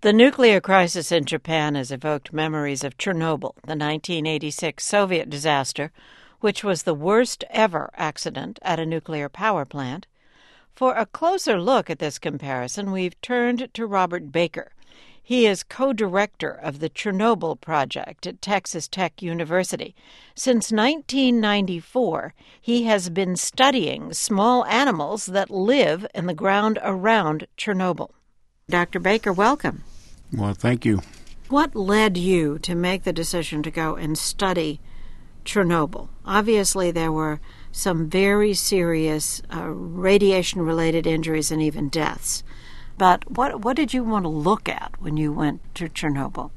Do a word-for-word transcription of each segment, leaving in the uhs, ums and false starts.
The nuclear crisis in Japan has evoked memories of Chernobyl, the nineteen eighty-six Soviet disaster, which was the worst ever accident at a nuclear power plant. For a closer look at this comparison, we've turned to Robert Baker. He is co-director of the Chernobyl Project at Texas Tech University. Since nineteen ninety-four, he has been studying small animals that live in the ground around Chernobyl. Doctor Baker, welcome. Well, thank you. What led you to make the decision to go and study Chernobyl? Obviously, there were some very serious uh, radiation-related injuries and even deaths. But what what did you want to look at when you went to Chernobyl?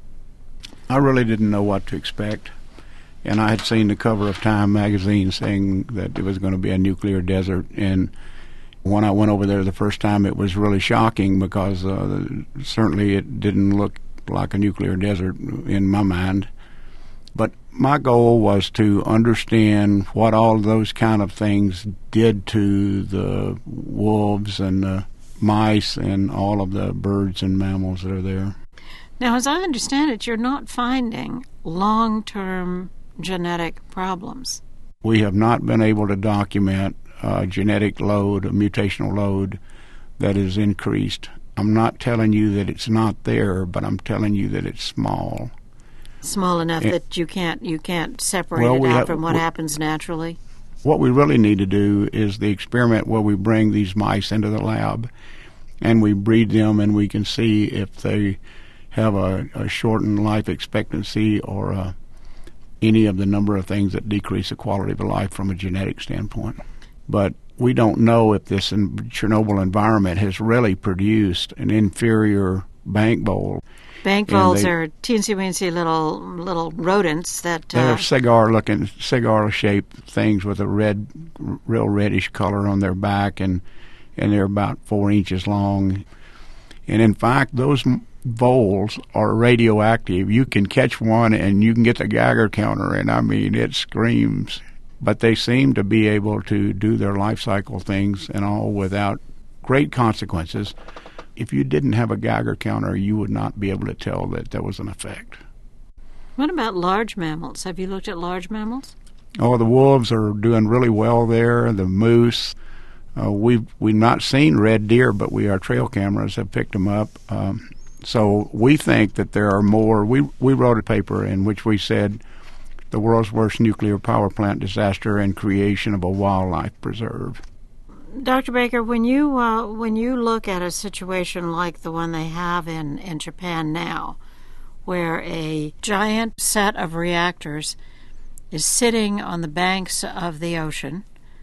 I really didn't know what to expect. And I had seen the cover of Time magazine saying that it was going to be a nuclear desert. And when I went over there the first time, it was really shocking because uh, certainly it didn't look like a nuclear desert in my mind. But my goal was to understand what all those kind of things did to the wolves and the mice and all of the birds and mammals that are there. Now, as I understand it, you're not finding long-term genetic problems. We have not been able to document a genetic load, a mutational load that is increased. I'm not telling you that it's not there, but I'm telling you that it's small. Small enough and, that you can't you can't separate well, it we out have, from what we, happens naturally? What we really need to do is the experiment where we bring these mice into the lab and we breed them, and we can see if they have a, a shortened life expectancy or a, any of the number of things that decrease the quality of life from a genetic standpoint. But we don't know if this in Chernobyl environment has really produced an inferior bank vole. Bank voles are teensy-weensy little little rodents that... Uh, they're cigar-looking, cigar-shaped things with a red, real reddish color on their back, and, and they're about four inches long. And in fact, those voles are radioactive. You can catch one and you can get the Geiger counter, and I mean, it screams. But they seem to be able to do their life cycle things and all without great consequences. If you didn't have a Geiger counter, you would not be able to tell that there was an effect. What about large mammals? Have you looked at large mammals? Oh, the wolves are doing really well there, the moose. Uh, we've, we've not seen red deer, but we our trail cameras have picked them up. Um, so we think that there are more. We, we wrote a paper in which we said the world's worst nuclear power plant disaster and creation of a wildlife preserve. Doctor Baker, when you uh, when you look at a situation like the one they have in, in Japan now, where a giant set of reactors is sitting on the banks of the ocean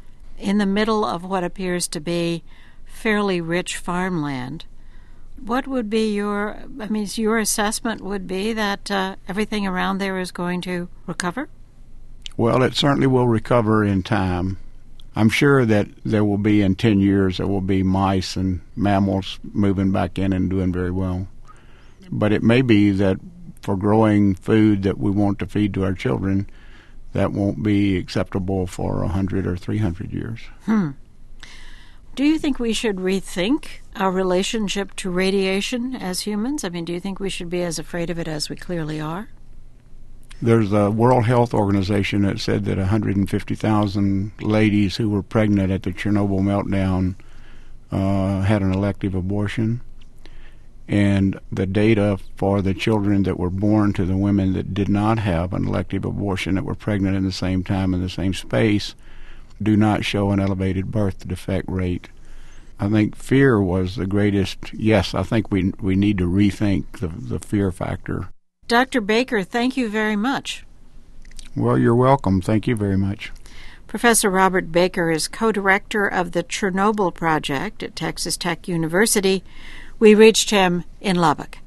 in the middle of what appears to be fairly rich farmland, what would be your, I mean, your assessment would be that uh, everything around there is going to recover? Well, it certainly will recover in time. I'm sure that there will be, in ten years, there will be mice and mammals moving back in and doing very well. But it may be that for growing food that we want to feed to our children, that won't be acceptable for one hundred or three hundred years. Hmm. Do you think we should rethink our relationship to radiation as humans? I mean, do you think we should be as afraid of it as we clearly are? There's a World Health Organization that said that one hundred fifty thousand ladies who were pregnant at the Chernobyl meltdown uh, had an elective abortion. And the data for the children that were born to the women that did not have an elective abortion, that were pregnant in the same time in the same space, do not show an elevated birth defect rate. I think fear was the greatest. Yes, I think we we need to rethink the, the fear factor. Doctor Baker, thank you very much. Well, you're welcome. Thank you very much. Professor Robert Baker is co-director of the Chernobyl Project at Texas Tech University. We reached him in Lubbock.